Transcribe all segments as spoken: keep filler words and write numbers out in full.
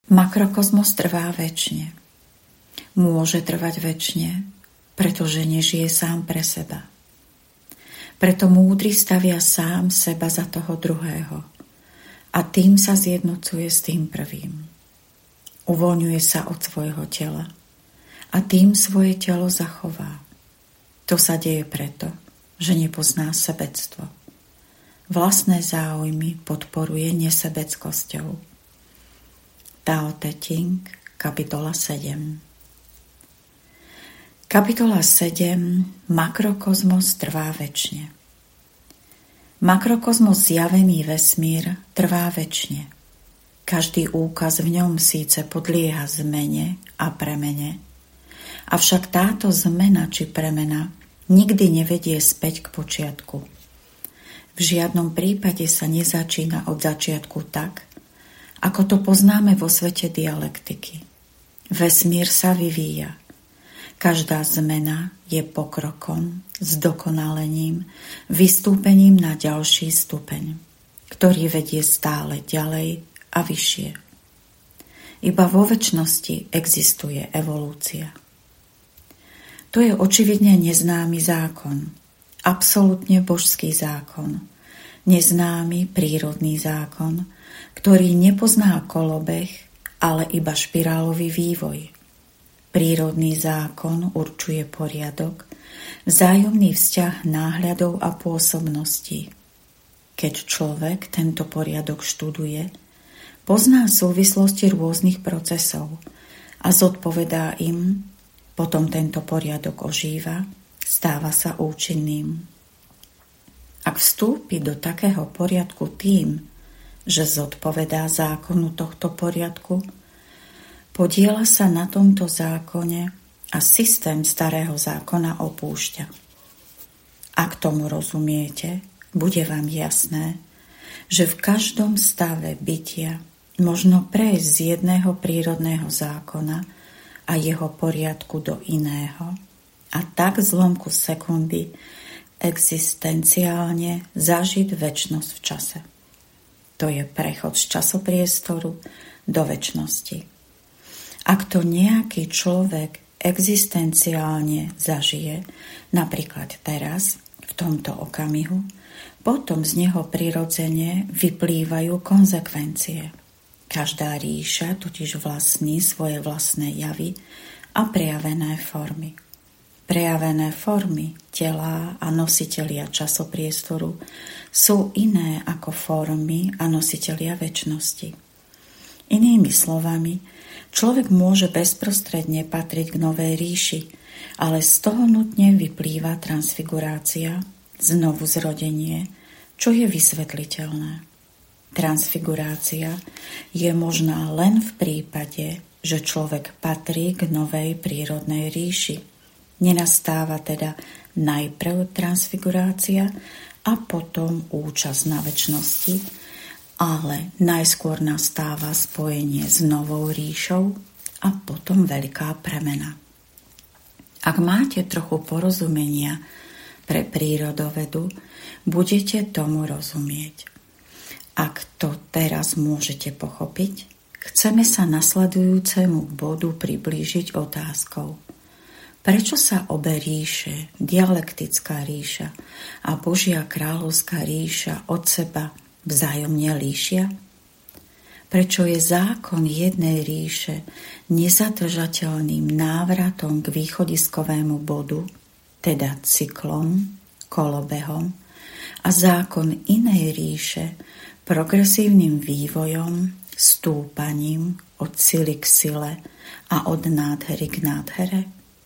Makrokozmos trvá večne. Môže trvať večne, pretože nežije sám pre seba. Preto múdry stavia sám seba za toho druhého a tým sa zjednocuje s tým prvým. Uvoľňuje sa od svojho tela a tým svoje telo zachová. To sa deje preto, že nepozná sebectvo. Vlastné záujmy podporuje nesebeckosťou. Tao Te Ching, kapitola sedem. Kapitola sedem. Makrokozmos trvá večne. Makrokozmos zjavený vesmír trvá večne. Každý úkaz v ňom síce podlieha zmene a premene, avšak táto zmena či premena nikdy nevedie späť k počiatku. V žiadnom prípade sa nezačína od začiatku tak, ako to poznáme vo svete dialektiky. Vesmír sa vyvíja. Každá zmena je pokrokom, zdokonalením, vystúpením na ďalší stupeň, ktorý vedie stále ďalej a vyššie. Iba vo večnosti existuje evolúcia. To je očividne neznámy zákon, absolútne božský zákon, neznámy prírodný zákon, ktorý nepozná kolobeh, ale iba špirálový vývoj. Prírodný zákon určuje poriadok, vzájomný vzťah náhľadov a pôsobností. Keď človek tento poriadok študuje, pozná súvislosti rôznych procesov a zodpovedá im, potom tento poriadok ožíva, stáva sa účinným. Ak vstúpi do takého poriadku tým, že zodpovedá zákonu tohto poriadku, podieľa sa na tomto zákone a systém starého zákona opúšťa. Ak tomu rozumiete, bude vám jasné, že v každom stave bytia možno prejsť z jedného prírodného zákona a jeho poriadku do iného a tak v zlomku sekundy existenciálne zažiť večnosť v čase. To je prechod z časopriestoru do večnosti. Ak to nejaký človek existenciálne zažije, napríklad teraz, v tomto okamihu, potom z neho prirodzene vyplývajú konzekvencie. Každá ríša totiž vlastní svoje vlastné javy a prejavené formy. Prejavené formy, telá a nositelia časopriestoru sú iné ako formy a nositelia večnosti. Inými slovami, človek môže bezprostredne patriť k novej ríši, ale z toho nutne vyplýva transfigurácia, znovu zrodenie, čo je vysvetliteľné. Transfigurácia je možná len v prípade, že človek patrí k novej prírodnej ríši. Nenastáva teda najprv transfigurácia a potom účasť na večnosti, ale najskôr nastáva spojenie s novou ríšou a potom veľká premena. Ak máte trochu porozumenia pre prírodovedu, budete tomu rozumieť. Ak to teraz môžete pochopiť, chceme sa nasledujúcemu bodu priblížiť otázkou. Prečo sa obe ríše, dialektická ríša a Božia kráľovská ríša od seba vzájomne líšia? Prečo je zákon jednej ríše nezadržateľným návratom k východiskovému bodu, teda cyklom, kolobehom, a zákon inej ríše progresívnym vývojom, stúpaním od sily k sile a od nádhery k nádhere?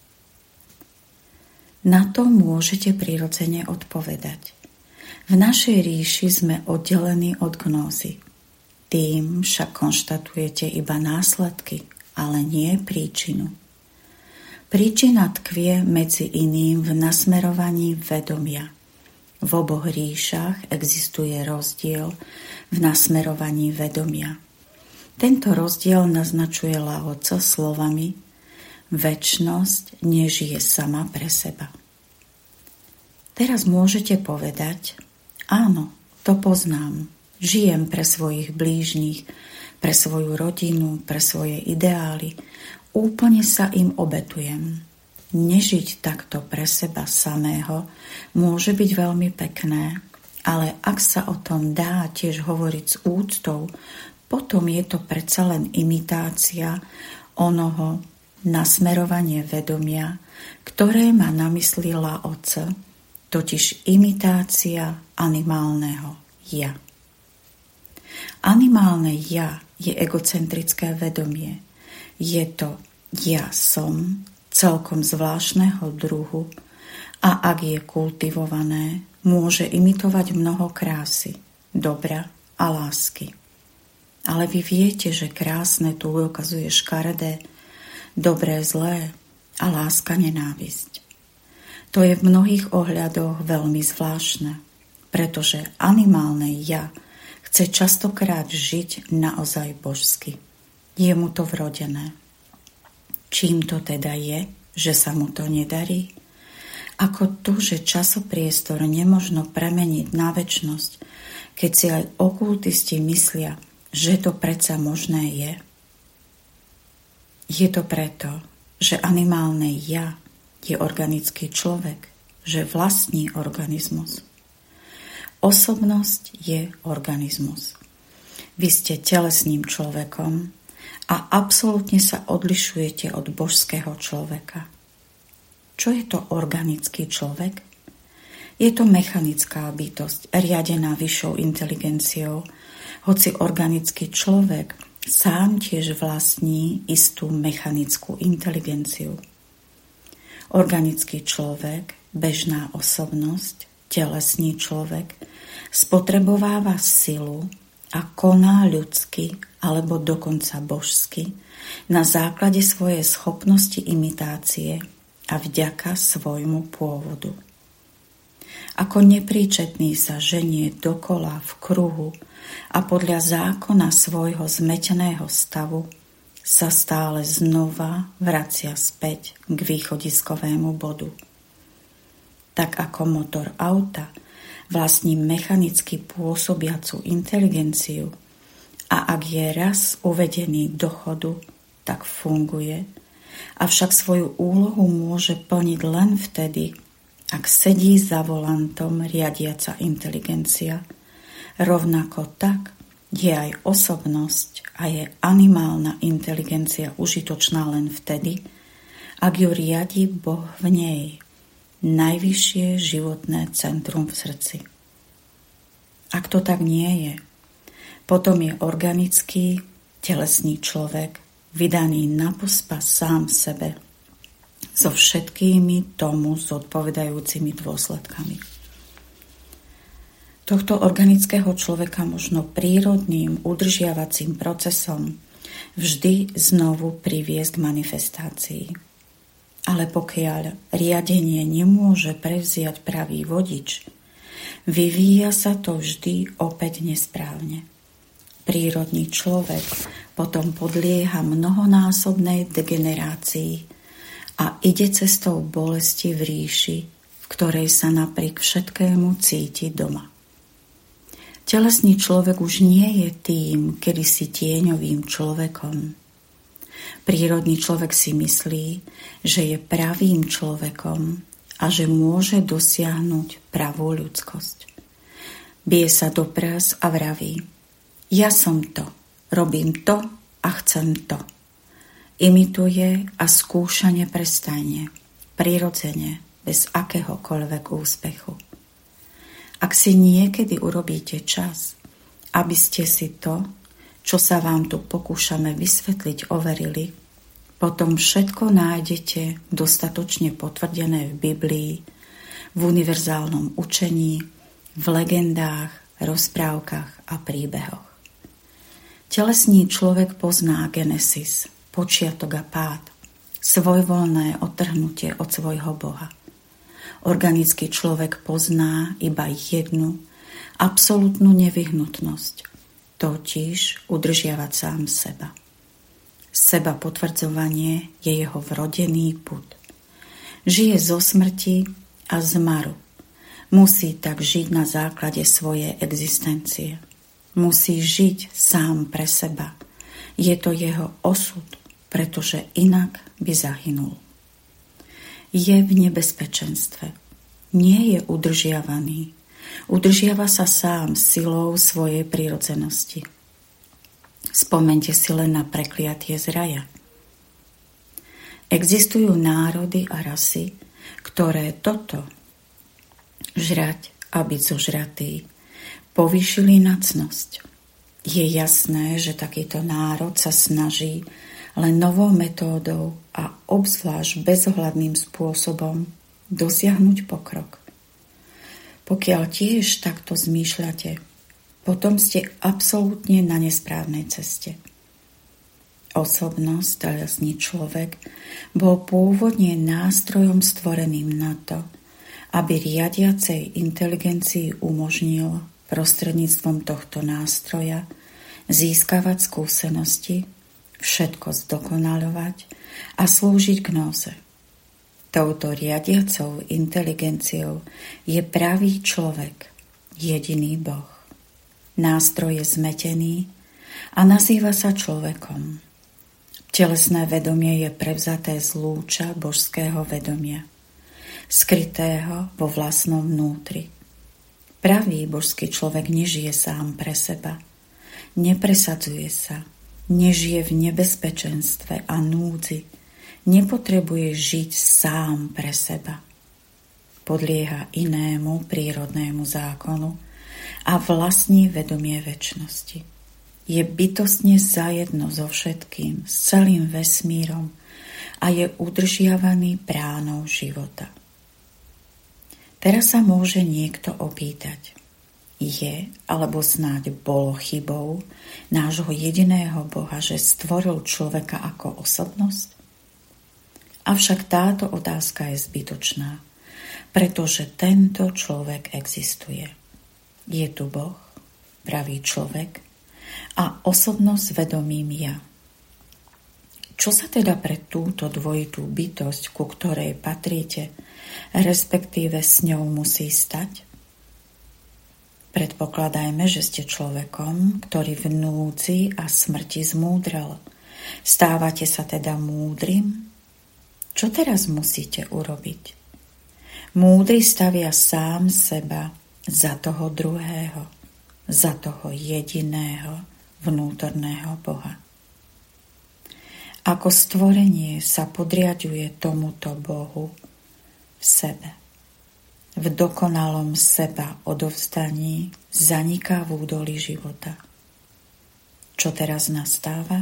Na to môžete prirodzene odpovedať. V našej ríši sme oddelení od gnózy. Tým však konštatujete iba následky, ale nie príčinu. Príčina tkvie medzi iným v nasmerovaní vedomia. V oboch ríšach existuje rozdiel v nasmerovaní vedomia. Tento rozdiel naznačuje Lao Tzu slovami: večnosť nežije sama pre seba. Teraz môžete povedať: áno, to poznám. Žijem pre svojich blížnych, pre svoju rodinu, pre svoje ideály. Úplne sa im obetujem. Nežiť takto pre seba samého môže byť veľmi pekné, ale ak sa o tom dá tiež hovoriť s úctou, potom je to predsa len imitácia onoho nasmerovanie vedomia, ktoré má na mysli Lao Tse, totiž imitácia animálneho ja. Animálne ja je egocentrické vedomie. Je to ja som, celkom zvláštneho druhu, a ak je kultivované, môže imitovať mnoho krásy, dobra a lásky. Ale vy viete, že krásne tu ukazuje škaredé, dobré zlé a láska nenávisť. To je v mnohých ohľadoch veľmi zvláštne, pretože animálne ja chce častokrát žiť naozaj božsky. Je mu to vrodené. Čím to teda je, že sa mu to nedarí? Ako to, že časopriestor nemožno premeniť na večnosť, keď si aj okultisti myslia, že to predsa možné je? Je to preto, že animálne ja je organický človek, že vlastní organizmus. Osobnosť je organizmus. Vy ste telesným človekom a absolútne sa odlišujete od božského človeka. Čo je to organický človek? Je to mechanická bytosť, riadená vyššou inteligenciou, hoci organický človek sám tiež vlastní istú mechanickú inteligenciu. Organický človek, bežná osobnosť, telesný človek, spotrebováva silu a koná ľudsky alebo dokonca božsky na základe svojej schopnosti imitácie a vďaka svojmu pôvodu. Ako nepríčetný sa ženie dokola v kruhu a podľa zákona svojho zmeteného stavu sa stále znova vracia späť k východiskovému bodu. Tak ako motor auta vlastní mechanicky pôsobiacu inteligenciu a ak je raz uvedený do chodu, tak funguje, avšak svoju úlohu môže plniť len vtedy, ak sedí za volantom riadiaca inteligencia. Rovnako tak je aj osobnosť a je animálna inteligencia užitočná len vtedy, ak ju riadi Boh v nej, najvyššie životné centrum v srdci. Ak to tak nie je, potom je organický, telesný človek vydaný na pospas sám sebe so všetkými tomu zodpovedajúcimi dôsledkami. Tohto organického človeka možno prírodným udržiavacím procesom vždy znovu priviesť k manifestácii. Ale pokiaľ riadenie nemôže prevziať pravý vodič, vyvíja sa to vždy opäť nesprávne. Prírodný človek potom podlieha mnohonásobnej degenerácii a ide cestou bolesti v ríši, v ktorej sa napriek všetkému cíti doma. Telesný človek už nie je tým kedysi tieňovým človekom. Prírodný človek si myslí, že je pravým človekom a že môže dosiahnuť pravú ľudskosť. Bije sa do prás a vraví: ja som to, robím to a chcem to. Imituje a skúša neprestajne, prirodzene, bez akéhokoľvek úspechu. Ak si niekedy urobíte čas, aby ste si to, čo sa vám tu pokúšame vysvetliť, overili, potom všetko nájdete dostatočne potvrdené v Biblii, v univerzálnom učení, v legendách, rozprávkach a príbehoch. Telesný človek pozná Genesis, počiatok a pád, svojvoľné odtrhnutie od svojho Boha. Organický človek pozná iba jednu, absolútnu nevyhnutnosť, totiž udržiavať sám seba. Seba potvrdzovanie je jeho vrodený pud. Žije zo smrti a zmaru. Musí tak žiť na základe svojej existencie. Musí žiť sám pre seba Je to jeho osud, pretože inak by zahynul. Je v nebezpečenstve. Nie je udržiavaný. Udržiava sa sám silou svojej prirodzenosti. Spomeňte si len na prekliatie z raja. Existujú národy a rasy, ktoré toto, žrať a byť zožratý, povýšili na cnosť. Je jasné, že takýto národ sa snaží len novou metódou a obzvlášť bezohľadným spôsobom dosiahnuť pokrok. Pokiaľ tiež takto zmýšľate, potom ste absolútne na nesprávnej ceste. Osobnosť, telesný človek, bol pôvodne nástrojom stvoreným na to, aby riadiacej inteligencii umožnil prostredníctvom tohto nástroja získavať skúsenosti, všetko zdokonaľovať a slúžiť gnóze. Touto riadiacou inteligenciou je pravý človek, jediný Boh. Nástroj je zmetený a nazýva sa človekom. Telesné vedomie je prevzaté z lúča božského vedomia, skrytého vo vlastnom vnútri. Pravý božský človek nežije sám pre seba, nepresadzuje sa, nežije v nebezpečenstve a núdzi, nepotrebuje žiť sám pre seba. Podlieha inému prírodnému zákonu a vlastní vedomie večnosti. Je bytostne zajedno so všetkým, s celým vesmírom a je udržiavaný bránou života. Teraz sa môže niekto opýtať, je alebo snáď bolo chybou nášho jediného Boha, že stvoril človeka ako osobnosť? Avšak táto otázka je zbytočná, pretože tento človek existuje. Je tu Boh, pravý človek, a osobnosť vedomím ja. Čo sa teda pre túto dvojitú bytosť, ku ktorej patríte, respektíve s ňou musí stať? Predpokladajme, že ste človekom, ktorý v núdzi a smrti zmúdrel. Stávate sa teda múdrym? Čo teraz musíte urobiť? Múdry stavia sám seba za toho druhého, za toho jediného vnútorného Boha. Ako stvorenie sa podriaďuje tomuto Bohu v sebe. V dokonalom seba odovzdaní zaniká v údolí života. Čo teraz nastáva?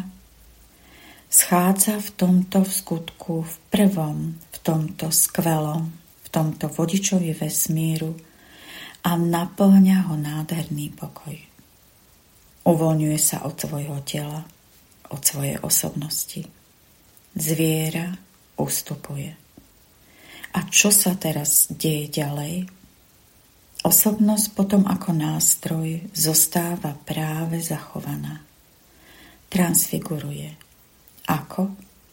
Schádza v tomto v skutku, v prvom, v tomto skvelom, v tomto vodičovi vesmíru a naplňa ho nádherný pokoj. Uvoľňuje sa od svojho tela, od svojej osobnosti. Zviera ustupuje. A čo sa teraz deje ďalej? Osobnosť potom ako nástroj zostáva práve zachovaná. Transfiguruje. Ako?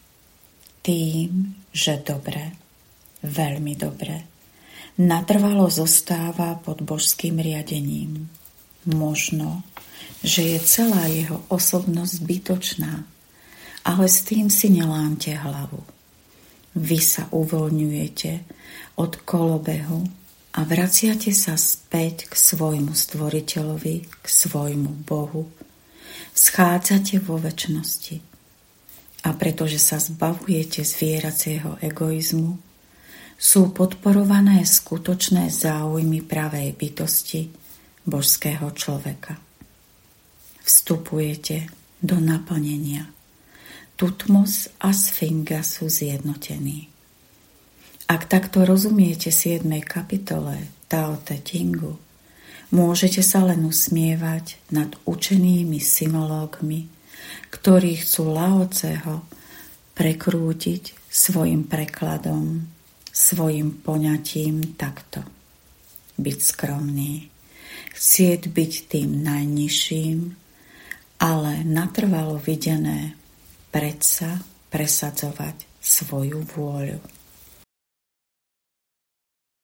Tým, že dobre, veľmi dobre, natrvalo zostáva pod božským riadením. Možno, že je celá jeho osobnosť zbytočná, ale s tým si nelámte hlavu. Vy sa uvoľňujete od kolobehu a vraciate sa späť k svojmu stvoriteľovi, k svojmu Bohu. Schádzate vo večnosti. A pretože sa zbavujete zvieracieho egoizmu, sú podporované skutočné záujmy pravej bytosti božského človeka. Vstupujete do naplnenia. Tutmos a Sfinga sú zjednotení. Ak takto rozumiete siedmej kapitole Tao Te Chingu, môžete sa len usmievať nad učenými synológmi, ktorí chcú Lao Tseho prekrútiť svojim prekladom, svojim poňatím takto. Byť skromný, chcieť byť tým najnižším, ale natrvalo videné predsa presadzovať svoju vôľu.